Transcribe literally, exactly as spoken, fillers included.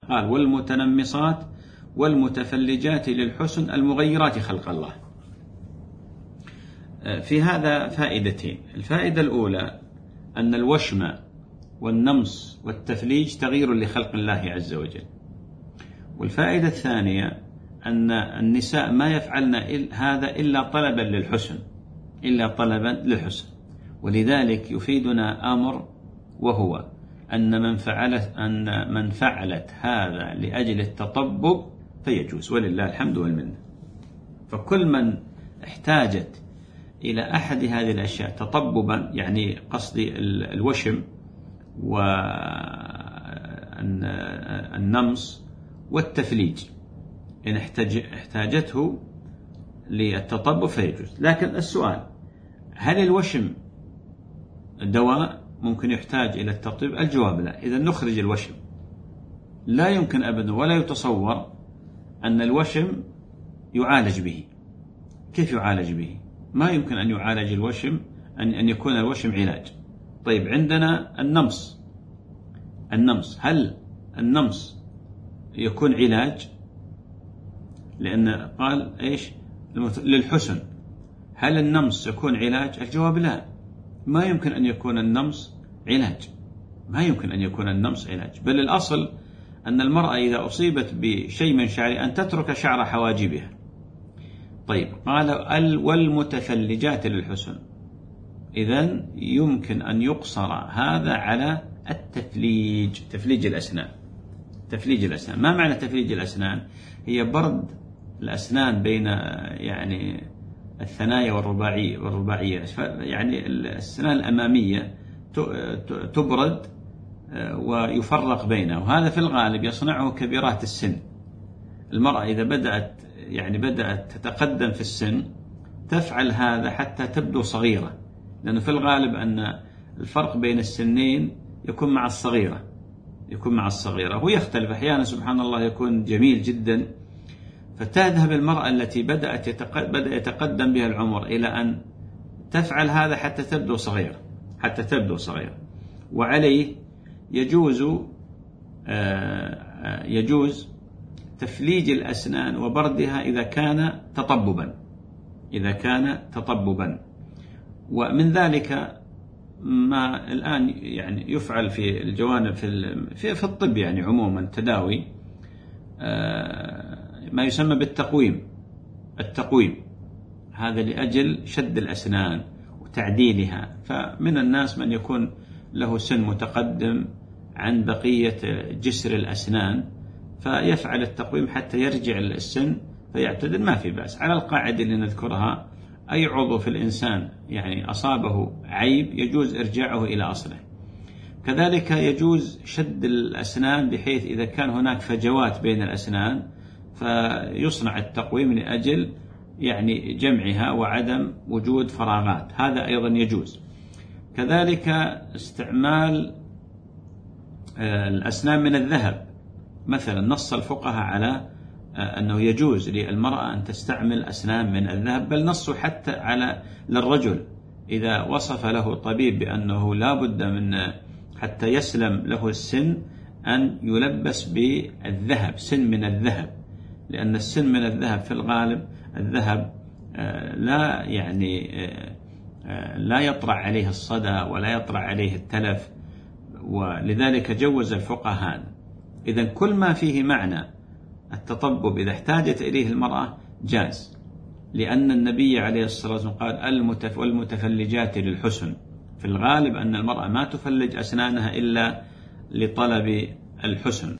قال والمتنمصات والمتفلجات للحسن المغيرات خلق الله. في هذا فائدتين. الفائدة الأولى أن الوشم والنمص والتفليج تغيير لخلق الله عز وجل. والفائدة الثانية أن النساء ما يفعلن هذا إلا طلبا للحسن إلا طلبا للحسن ولذلك يفيدنا أمر، وهو أن من فعلت أن من فعلت هذا لأجل التطبب فيجوز، ولله الحمد والمنة. فكل من احتاجت إلى أحد هذه الأشياء تطببا، يعني قصدي الوشم والنمص والتفليج، إن احتاجته للتطبب فيجوز. لكن السؤال، هل الوشم دواء ممكن يحتاج إلى التطبيب؟ الجواب لا. إذا نخرج الوشم. لا يمكن أبدا ولا يتصور أن الوشم يعالج به. كيف يعالج به؟ ما يمكن أن يعالج الوشم، أن أن يكون الوشم علاج. طيب عندنا النمص. النمص هل النمص يكون علاج؟ لأن قال إيش للحسن. هل النمص يكون علاج؟ الجواب لا. ما يمكن أن يكون النمص علاج. ما يمكن أن يكون النمص علاج. بل الأصل أن المرأة إذا أصيبت بشيء من شعرها أن تترك شعر حواجبها. طيب قال والمتفلجات للحسن. إذن يمكن أن يقصر هذا على التفليج، تفليج الأسنان. تفليج الأسنان، ما معنى تفليج الأسنان؟ هي برد الأسنان بين يعني الثنايا والرباعية والرباعية يعني الأسنان الأمامية تبرد ويفرق بينها، وهذا في الغالب يصنعه كبيرات السن. المرأة إذا بدأت يعني بدأت تتقدم في السن تفعل هذا حتى تبدو صغيرة، لأنه في الغالب أن الفرق بين السنين يكون مع الصغيرة يكون مع الصغيرة هو يختلف أحيانا سبحان الله يكون جميل جدا، فتذهب المرأة التي بدأت يتقدم بدأ يتقدم بها العمر إلى أن تفعل هذا حتى تبدو صغيرة حتى تبدو صغيرة. وعليه يجوز يجوز تفليج الأسنان وبردها إذا كان تطببا إذا كان تطببا ومن ذلك ما الآن يعني يفعل في الجوانب في في الطب يعني عموما تداوي ما يسمى بالتقويم. التقويم هذا لأجل شد الأسنان وتعديلها. فمن الناس من يكون له سن متقدم عن بقية جسر الأسنان فيفعل التقويم حتى يرجع السن فيعتدل، ما في بأس. على القاعدة اللي نذكرها أي عضو في الإنسان يعني أصابه عيب يجوز إرجاعه إلى أصله. كذلك يجوز شد الأسنان بحيث إذا كان هناك فجوات بين الأسنان فيصنع التقويم لأجل يعني جمعها وعدم وجود فراغات، هذا أيضا يجوز. كذلك استعمال الأسنان من الذهب مثلا، نص الفقهاء على أنه يجوز للمرأة أن تستعمل أسنان من الذهب، بل نصوا حتى على للرجل إذا وصف له طبيب بأنه لا بد من حتى يسلم له السن أن يلبس بالذهب، سن من الذهب، لأن السن من الذهب في الغالب الذهب لا يعني لا يطرأ عليه الصدى ولا يطرأ عليه التلف، ولذلك جوز الفقهاء هذا. إذن كل ما فيه معنى التطبب إذا احتاجت إليه المرأة جاز، لأن النبي عليه الصلاة والسلام قال المتف والمتفلجات للحسن. في الغالب أن المرأة ما تفلج أسنانها إلا لطلب الحسن.